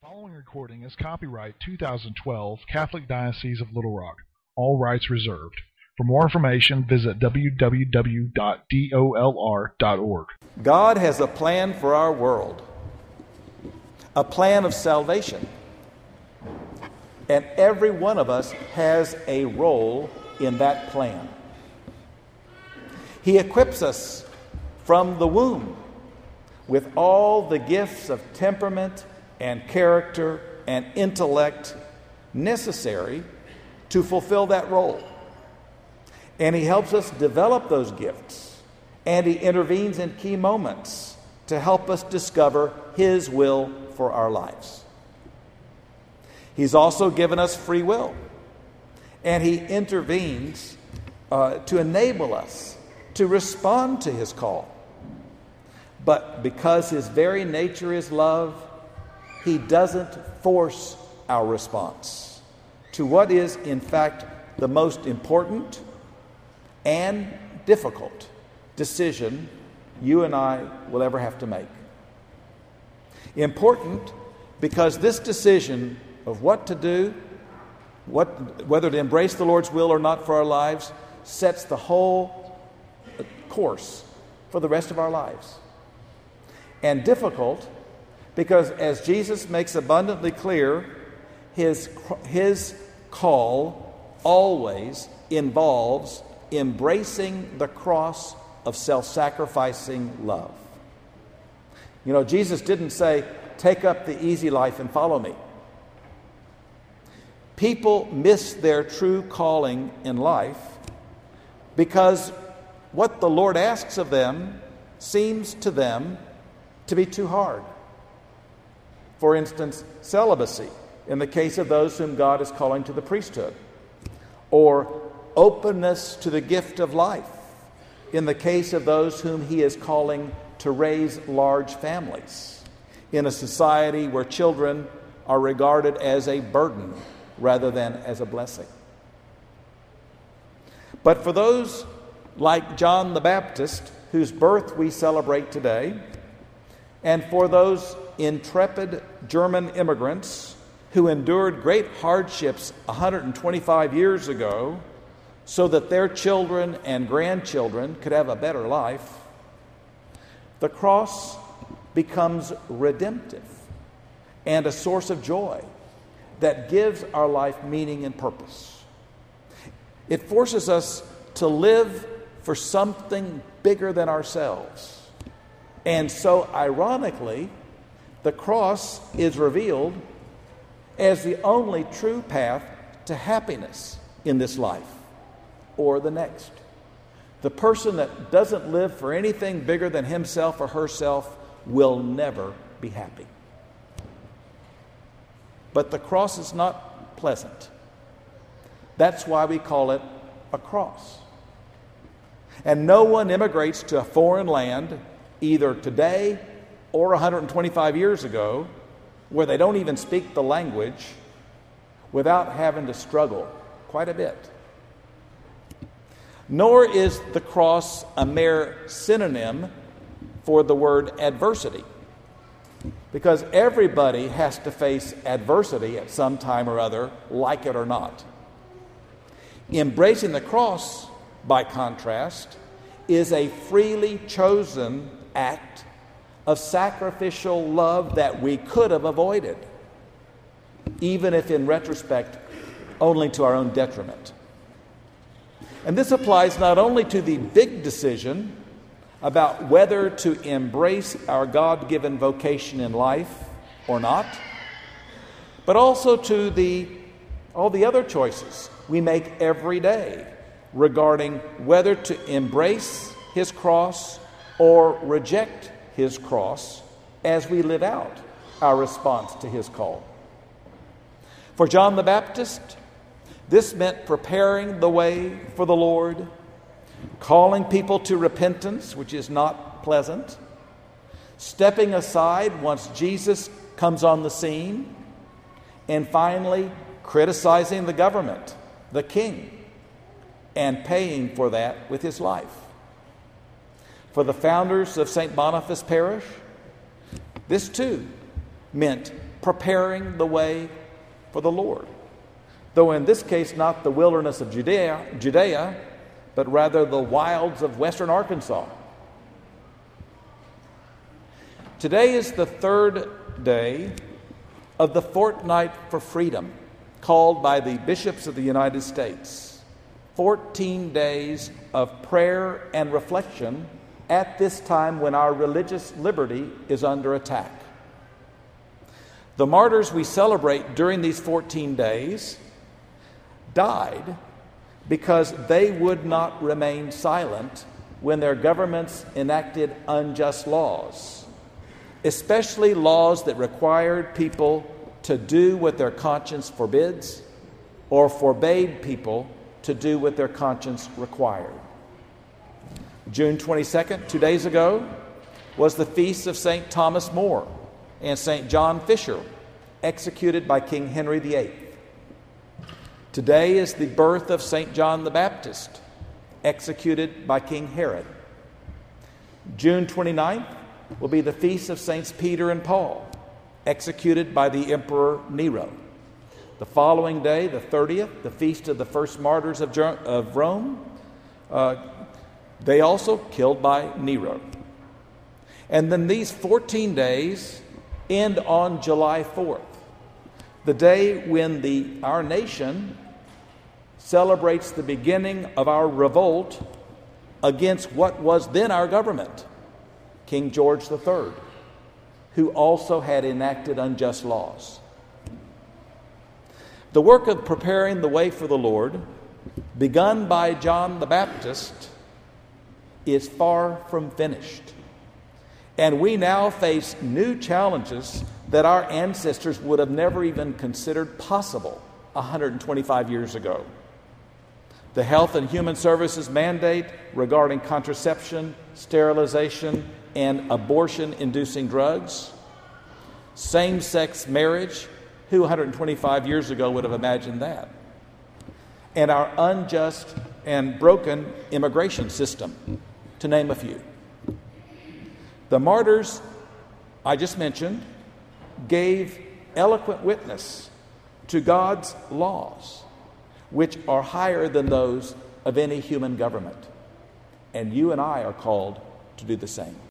following recording is copyright 2012 Catholic Diocese of Little Rock. All rights reserved. For more information, visit www.dolr.org. God has a plan for our world, a plan of salvation. And every one of us has a role in that plan. He equips us from the womb with all the gifts of temperament and character and intellect necessary to fulfill that role. And He helps us develop those gifts, and He intervenes in key moments to help us discover His will for our lives. He's also given us free will, and He intervenes to enable us to respond to His call. But because His very nature is love, He doesn't force our response to what is, in fact, the most important and difficult decision you and I will ever have to make. Important because this decision of what to do, whether to embrace the Lord's will or not for our lives, sets the whole course for the rest of our lives. And difficult because, as Jesus makes abundantly clear, His call always involves embracing the cross of self-sacrificing love. You know, Jesus didn't say, take up the easy life and follow me. People miss their true calling in life because what the Lord asks of them seems to them to be too hard. For instance, celibacy in the case of those whom God is calling to the priesthood, or openness to the gift of life in the case of those whom He is calling to raise large families in a society where children are regarded as a burden rather than as a blessing. But for those like John the Baptist, whose birth we celebrate today, and for those intrepid German immigrants who endured great hardships 125 years ago so that their children and grandchildren could have a better life, the cross becomes redemptive and a source of joy that gives our life meaning and purpose. It forces us to live for something bigger than ourselves. And so, ironically, the cross is revealed as the only true path to happiness in this life or the next. The person that doesn't live for anything bigger than himself or herself will never be happy. But the cross is not pleasant. That's why we call it a cross. And no one immigrates to a foreign land, either today or 125 years ago, where they don't even speak the language, without having to struggle quite a bit. Nor is the cross a mere synonym for the word adversity, because everybody has to face adversity at some time or other, like it or not. Embracing the cross, by contrast, is a freely chosen act of sacrificial love that we could have avoided, even if in retrospect only to our own detriment. And this applies not only to the big decision about whether to embrace our God-given vocation in life or not, but also to all the other choices we make every day regarding whether to embrace His cross or reject His cross as we live out our response to His call. For John the Baptist, this meant preparing the way for the Lord, calling people to repentance, which is not pleasant, stepping aside once Jesus comes on the scene, and finally criticizing the government, the king, and paying for that with his life. For the founders of St. Boniface Parish, this too meant preparing the way for the Lord. Though in this case not the wilderness of Judea, but rather the wilds of western Arkansas. Today is the third day of the Fortnight for Freedom, called by the bishops of the United States. 14 days of prayer and reflection at this time when our religious liberty is under attack. The martyrs we celebrate during these 14 days died because they would not remain silent when their governments enacted unjust laws, especially laws that required people to do what their conscience forbids or forbade people to do what their conscience required. June 22nd, 2 days ago, was the feast of St. Thomas More and St. John Fisher, executed by King Henry VIII. Today is the birth of St. John the Baptist, executed by King Herod. June 29th will be the feast of Saints Peter and Paul, executed by the Emperor Nero. The following day, the 30th, the feast of the first martyrs of Rome, they also killed by Nero. And then these 14 days end on July 4th, the day when our nation celebrates the beginning of our revolt against what was then our government, King George III, who also had enacted unjust laws. The work of preparing the way for the Lord, begun by John the Baptist, is far from finished. And we now face new challenges that our ancestors would have never even considered possible 125 years ago. The Health and Human Services mandate regarding contraception, sterilization, and abortion-inducing drugs. Same-sex marriage. Who 125 years ago would have imagined that? And our unjust and broken immigration system, to name a few. The martyrs I just mentioned gave eloquent witness to God's laws, which are higher than those of any human government. And you and I are called to do the same.